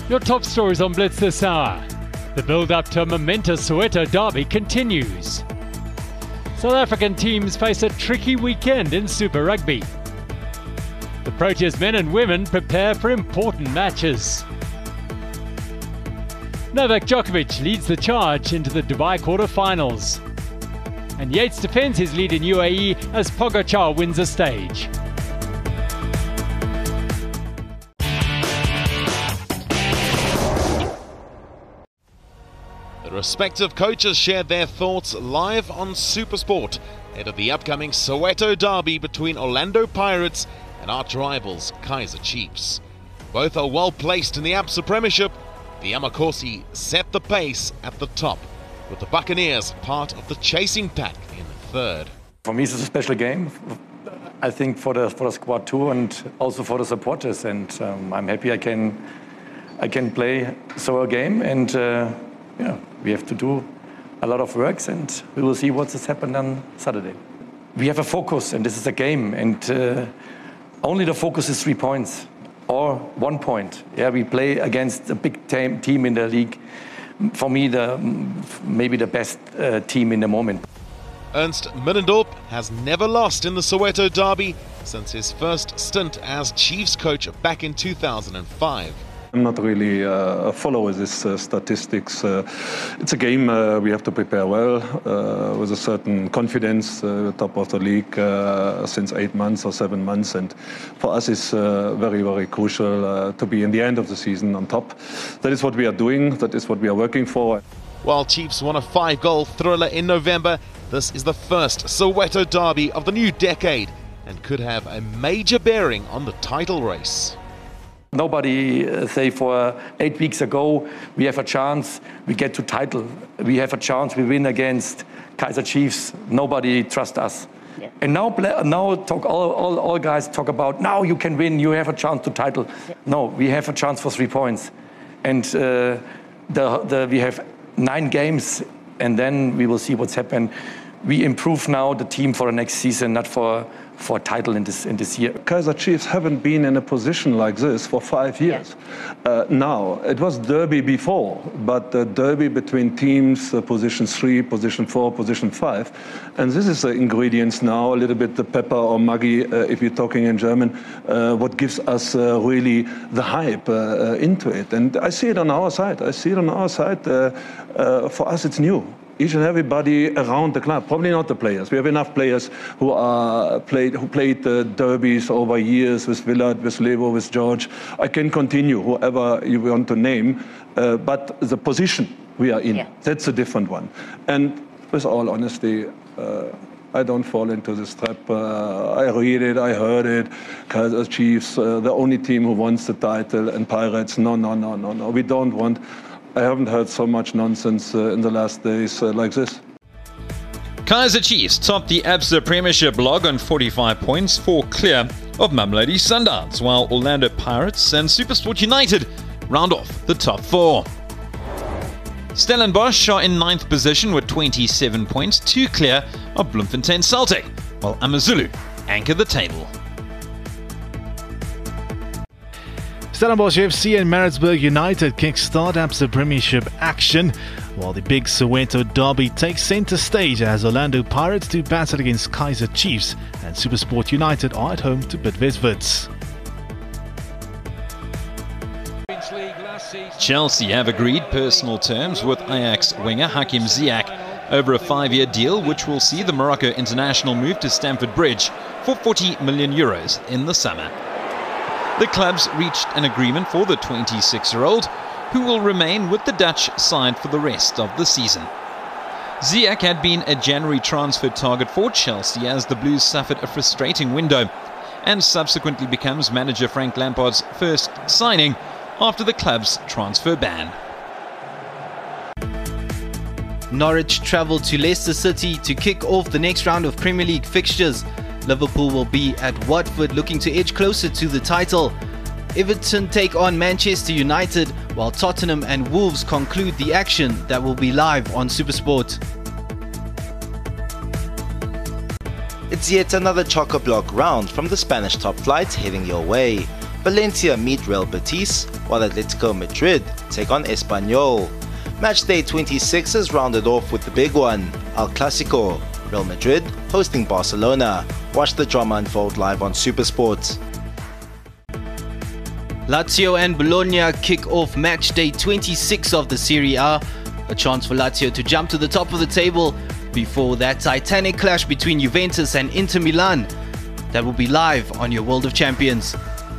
Your top stories on Blitz this hour. The build-up to a momentous Soweto derby continues. South African teams face a tricky weekend in Super Rugby. The Proteas men and women prepare for important matches. Novak Djokovic leads the charge into the Dubai quarter-finals. And Yates defends his lead in UAE as Pogacar wins a stage. The respective coaches shared their thoughts live on SuperSport ahead of the upcoming Soweto derby between Orlando Pirates and arch rivals Kaizer Chiefs. Both are well placed in the ABSA Premiership. The Amakhosi set the pace at the top, with the Buccaneers part of the chasing pack in third. For me, it's a special game. I think for the squad too, and also for the supporters. And I'm happy I can play a game. And we have to do a lot of works, and we will see what has happened on Saturday. We have a focus, and this is a game, and only the focus is 3 points or 1 point. Yeah, we play against a big team in the league. For me, maybe the best team in the moment. Ernst Middendorp has never lost in the Soweto derby since his first stint as Chiefs coach back in 2005. I'm not really a follower of this statistics. It's a game we have to prepare well with a certain confidence, top of the league since 8 months or 7 months. And for us, it's very, very crucial to be in the end of the season on top. That is what we are doing. That is what we are working for. While Chiefs won a 5-goal thriller in November, this is the first Soweto derby of the new decade and could have a major bearing on the title race. Nobody say for 8 weeks ago, we have a chance, we get to title. We have a chance, we win against Kaizer Chiefs. Nobody trusts us. Yeah. And now all guys talk about, now you can win, you have a chance to title. Yeah. No, we have a chance for 3 points. And we have 9 games, and then we will see what's happened. We improve now the team for the next season, not for a title in this year. Kaizer Chiefs haven't been in a position like this for 5 years. Now, it was derby before, but the derby between teams, position 3, position 4, position 5. And this is the ingredients now, a little bit the pepper or Maggi, if you're talking in German, what gives us really the hype into it. And I see it on our side. For us, it's new. Each and everybody around the club, probably not the players. We have enough players who played the derbies over years with Willard, with Levo, with George. I can continue, whoever you want to name. But the position we are in, that's a different one. And with all honesty, I don't fall into this trap. I read it, I heard it. Kaizer Chiefs, the only team who wants the title, and Pirates, no. We don't want. I haven't heard so much nonsense in the last days like this. Kaizer Chiefs topped the ABSA Premiership log on 45 points, 4 clear of Mamelodi Sundowns, while Orlando Pirates and SuperSport United round off the top 4. Stellenbosch are in 9th position with 27 points, 2 clear of Bloemfontein Celtic, while AmaZulu anchor the table. Stellenbosch FC and Maritzburg United kickstart ABSA Premiership action, while the big Soweto derby takes centre stage as Orlando Pirates do battle against Kaizer Chiefs and SuperSport United are at home to Bidvest Wits. Chelsea have agreed personal terms with Ajax winger Hakim Ziyech over a 5-year deal which will see the Morocco international move to Stamford Bridge for €40 million in the summer. The clubs reached an agreement for the 26-year-old, who will remain with the Dutch side for the rest of the season. Ziyech had been a January transfer target for Chelsea as the Blues suffered a frustrating window, and subsequently becomes manager Frank Lampard's first signing after the club's transfer ban. Norwich travel to Leicester City to kick off the next round of Premier League fixtures. Liverpool will be at Watford looking to edge closer to the title. Everton take on Manchester United, while Tottenham and Wolves conclude the action that will be live on SuperSport. It's yet another chock-a-block round from the Spanish top flights heading your way. Valencia meet Real Betis, while Atletico Madrid take on Espanyol. Matchday 26 is rounded off with the big one, El Clasico, Real Madrid hosting Barcelona. Watch the drama unfold live on Supersport. Lazio and Bologna kick off match day 26 of the Serie A. A chance for Lazio to jump to the top of the table before that titanic clash between Juventus and Inter Milan. That will be live on your World of Champions.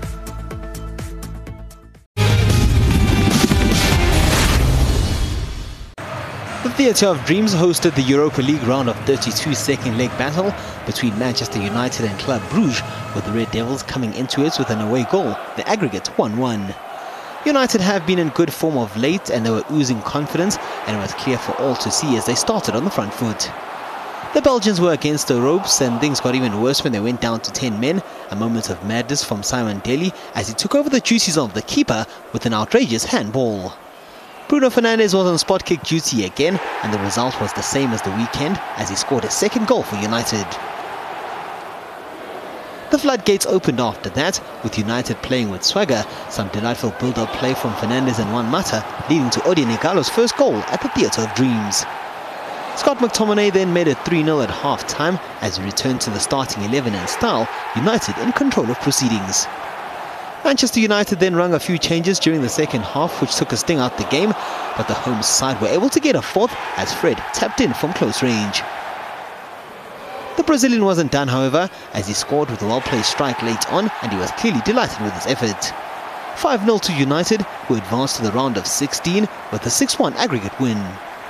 The Theatre of Dreams hosted the Europa League round of 32 second leg battle between Manchester United and Club Brugge, with the Red Devils coming into it with an away goal, the aggregate 1-1. United have been in good form of late and they were oozing confidence, and it was clear for all to see as they started on the front foot. The Belgians were against the ropes and things got even worse when they went down to 10 men, a moment of madness from Simon Daly as he took over the duties of the keeper with an outrageous handball. Bruno Fernandes was on spot kick duty again, and the result was the same as the weekend as he scored a second goal for United. The floodgates opened after that, with United playing with swagger, some delightful build-up play from Fernandes and Juan Mata, leading to Odion Ighalo's first goal at the Theatre of Dreams. Scott McTominay then made it 3-0 at half-time as he returned to the starting 11 in style, United in control of proceedings. Manchester United then rung a few changes during the second half, which took a sting out the game, but the home side were able to get a fourth as Fred tapped in from close range. The Brazilian wasn't done, however, as he scored with a well-placed strike late on, and he was clearly delighted with his effort. 5-0 to United, who advanced to the round of 16 with a 6-1 aggregate win.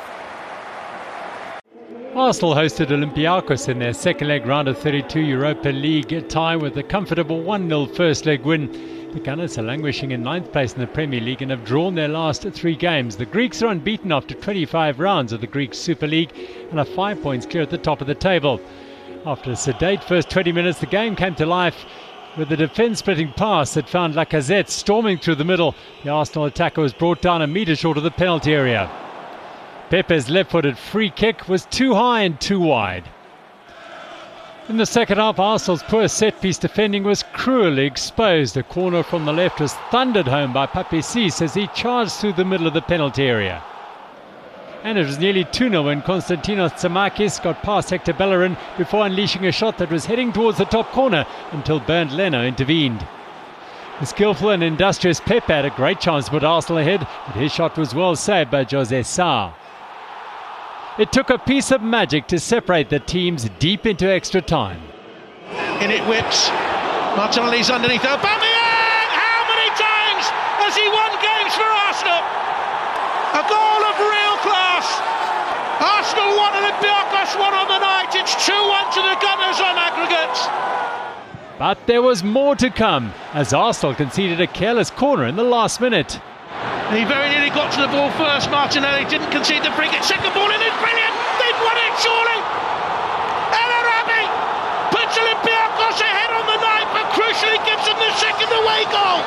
Arsenal hosted Olympiacos in their second leg round of 32 Europa League tie with a comfortable 1-0 first leg win. The Gunners are languishing in 9th place in the Premier League and have drawn their last 3 games. The Greeks are unbeaten after 25 rounds of the Greek Super League and are 5 points clear at the top of the table. After a sedate first 20 minutes, the game came to life with a defence-splitting pass that found Lacazette storming through the middle. The Arsenal attacker was brought down a metre short of the penalty area. Pepe's left-footed free kick was too high and too wide. In the second half, Arsenal's poor set-piece defending was cruelly exposed. A corner from the left was thundered home by Pape Ciss as he charged through the middle of the penalty area. And it was nearly 2-0 when Konstantinos Tsamakis got past Hector Bellerin before unleashing a shot that was heading towards the top corner until Bernd Leno intervened. The skillful and industrious Pepe had a great chance to put Arsenal ahead, but his shot was well saved by Jose Sa. It took a piece of magic to separate the teams deep into extra time. In it whips. Martinelli's underneath. Aubameyang! How many times has he won games for Arsenal? A goal of real class. Arsenal won, Olympiacos won on the night. It's 2-1 to the Gunners on aggregates. But there was more to come as Arsenal conceded a careless corner in the last minute. He very nearly got to the ball first. Martinelli didn't concede the free kick. Second ball in is brilliant. They've won it, surely. El Arabi puts Olympiacos ahead on the night, but crucially gives them the second away goal.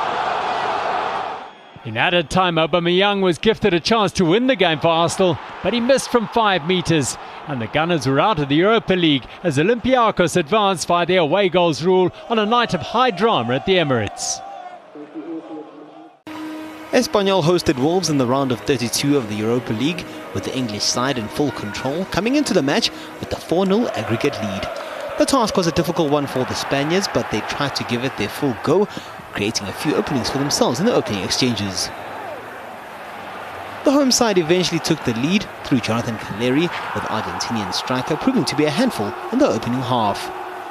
In added time, Aubameyang was gifted a chance to win the game for Arsenal, but he missed from 5 metres, and the Gunners were out of the Europa League as Olympiacos advanced via the away goals rule on a night of high drama at the Emirates. Espanyol hosted Wolves in the round of 32 of the Europa League, with the English side in full control, coming into the match with a 4-0 aggregate lead. The task was a difficult one for the Spaniards, but they tried to give it their full go, creating a few openings for themselves in the opening exchanges. The home side eventually took the lead through Jonathan Calleri, with Argentinian striker proving to be a handful in the opening half.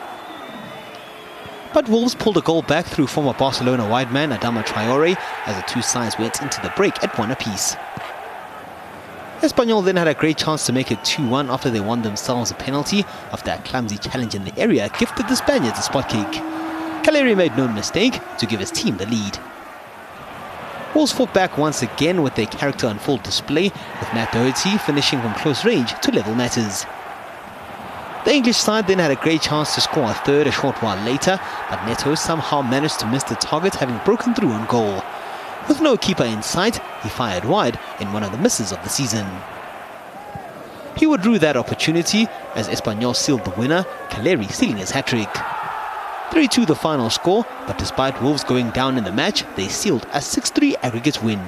But Wolves pulled a goal back through former Barcelona wide man Adama Traore as the two sides went into the break at 1 apiece. Espanyol then had a great chance to make it 2-1 after they won themselves a penalty after a clumsy challenge in the area gifted the Spaniards a spot kick. Calleri made no mistake to give his team the lead. Wolves fought back once again with their character on full display, with Matt Doherty finishing from close range to level matters. The English side then had a great chance to score a third a short while later, but Neto somehow managed to miss the target, having broken through on goal. With no keeper in sight, he fired wide in one of the misses of the season. He withdrew that opportunity as Espanyol sealed the winner, Calleri sealing his hat-trick. 3-2 the final score, but despite Wolves going down in the match, they sealed a 6-3 aggregate win.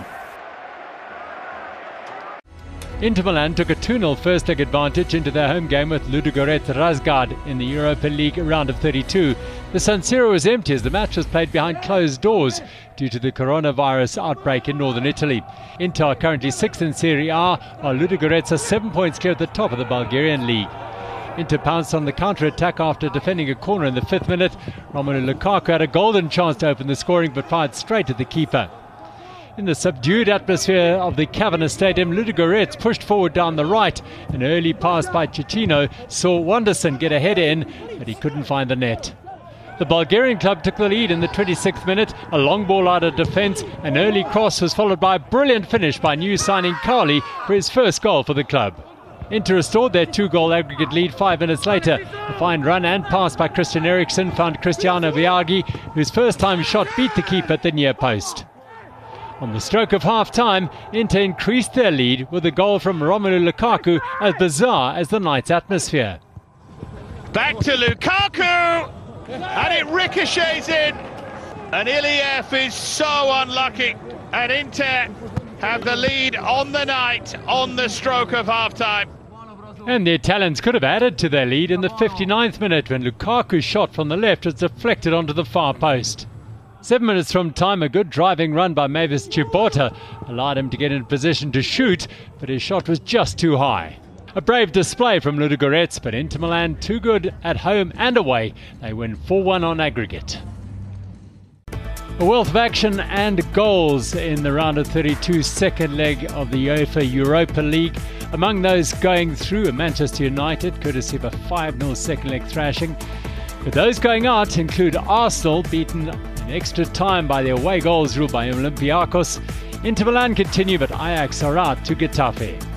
Inter Milan took a 2-0 first-leg advantage into their home game with Ludogorets Razgrad in the Europa League round of 32. The San Siro was empty as the match was played behind closed doors due to the coronavirus outbreak in northern Italy. Inter are currently 6th in Serie A, while Ludogorets are 7 points clear at the top of the Bulgarian league. Inter pounced on the counter-attack after defending a corner in the 5th minute. Romelu Lukaku had a golden chance to open the scoring but fired straight at the keeper. In the subdued atmosphere of the Kavanagh Stadium, Ludogorets pushed forward down the right. An early pass by Cecchino saw Wanderson get a header in, but he couldn't find the net. The Bulgarian club took the lead in the 26th minute. A long ball out of defence, an early cross was followed by a brilliant finish by new signing Cowley for his first goal for the club. Inter restored their 2-goal aggregate lead 5 minutes later. A fine run and pass by Christian Eriksen found Cristiano Biaggi, whose first-time shot beat the keeper at the near post. On the stroke of half-time, Inter increased their lead with a goal from Romelu Lukaku, as bizarre as the night's atmosphere. Back to Lukaku, and it ricochets in, and Iliev is so unlucky, and Inter have the lead on the night on the stroke of half-time. And the Italians could have added to their lead in the 59th minute when Lukaku's shot from the left was deflected onto the far post. 7 minutes from time, a good driving run by Mavis Chibota allowed him to get in position to shoot, but his shot was just too high. A brave display from Ludogorets, but Inter Milan too good at home and away. They win 4-1 on aggregate. A wealth of action and goals in the round of 32 second leg of the UEFA Europa League. Among those going through, Manchester United, courtesy of a 5-0 second leg thrashing. But those going out include Arsenal, beaten in extra time by the away goals ruled by Olympiacos. Inter Milan continue, but Ajax are out to Getafe.